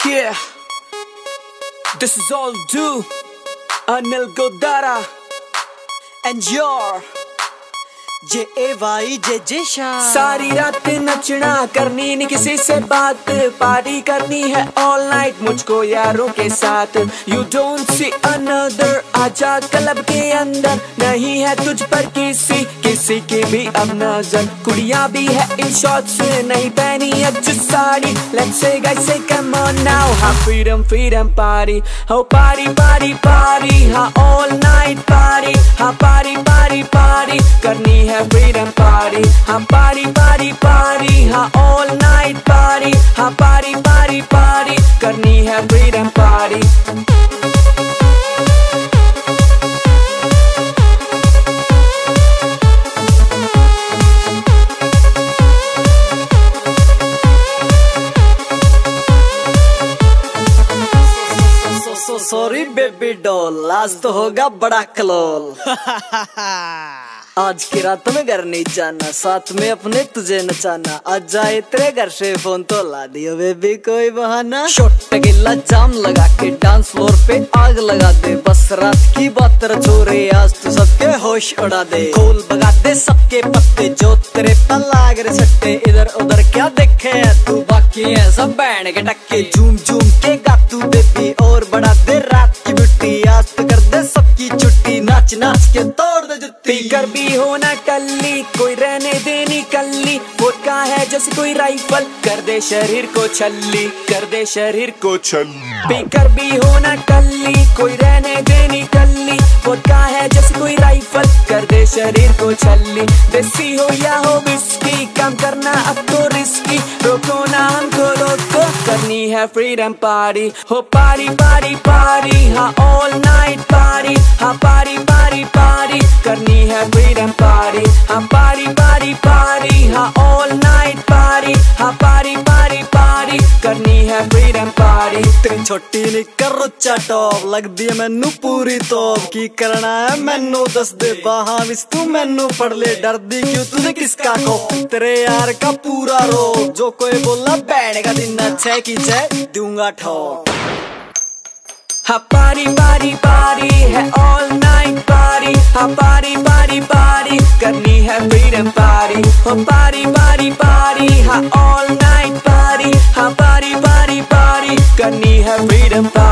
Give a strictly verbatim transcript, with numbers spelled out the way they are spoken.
Yeah, this is all due Anil Godara and your J A Y J J Shah. सारी रात नचना, करनी नहीं किसी से बात, पार्टी करनी है ऑल नाइट मुझको यारों के साथ। यू डोंट सी अनदर, आजा क्लब के अंदर, नहीं है तुझ पर किसी किसी की भी अब नजर। कुड़ियां भी है इन शॉर्ट्स, नहीं पहनी अच्छी sari. Let's say guys say come on now, हाँ फ्रीडम फ्रीडम पार्टी, हो पार्टी पार्टी पार्टी, हाँ ऑल नाइट पार्टी, हाँ पार्टी पार्टी पार्टी करनी है फ्रीडम पार्टी, हाँ पार्टी पार्टी पार्टी, हाँ ऑल नाइट पार्टी, हाँ पार्टी पार्टी पार्टी करनी है freedom party. Sorry baby doll, आज तो होगा बड़ा कलोल। आज की रात में घर नहीं जाना, साथ में अपने तुझे नचाना। आज जाए तेरे घर से फोन तो ला दियो बेबी कोई बहाना। शॉट गिल्ला जाम लगा के डांस फ्लोर पे आग लगा दे, बस रात की बात छोरे आज तो सबके होश उड़ा दे। खोल भगा दे सबके पत्ते जो तेरे पर लाग रहे सट्टे, इधर उधर क्या देखे है तू, बाकी है सब बैंड के टक्के। झूम झूम के गा तू बेबी और बढ़ा दे रात की ब्यूटी, आज तो कर दे सबकी छुट्टी, नाच नाच के तोड़ दे जुत्ती। पीकर भी हो ना कल्ली, कोई रहने देनी कल्ली, वोडका है जैसे कोई राइफल, कर दे शरीर को छल्ली, कर दे शरीर को छल्ली। पीकर भी हो ना कल्ली, कोई रहने देनी कल्ली, वोडका है जैसे कोई राइफल, कर दे शरीर को छल्ली। देसी हो या हो विस्की, काम करना अब तो रिस्की, रोको ना हमको रोको, करनी है फ्रीडम पार्टी, हो पार्टी पार्टी पार्टी, हाँ ऑल नाइट पार्टी, हाँ पार्टी पार्टी पार्टी करनी है फ्रीडम पार्टी, हाँ पार्टी पार्टी पार्टी, हाँ ऑल नाइट पार्टी, हाँ पार्टी पार्टी पार्टी करनी है फ्रीडम पार्टी। तेरी छोटी निकर रुच्चा टॉप लगदी है मैनू पूरी तोप, की करना है मैनू दस दे बाहां विच तू मैनू पढ़ ले, डरदी क्यों तुझे किसका को, तेरे यार का पूरा रो, जो कोई बोला बैठ का दिन अच्छे की जय दूंगा ठोक। हाँ पार्टी पार्टी पार्टी है ऑल नाइट पार्टी, हाँ पार्टी पार्टी पार्टी करनी है फ्रीडम पार्टी, हो पार्टी पार्टी पार्टी, हाँ ऑल नाइट पार्टी, हाँ पार्टी पार्टी पार्टी करनी है फ्रीडम पार्टी।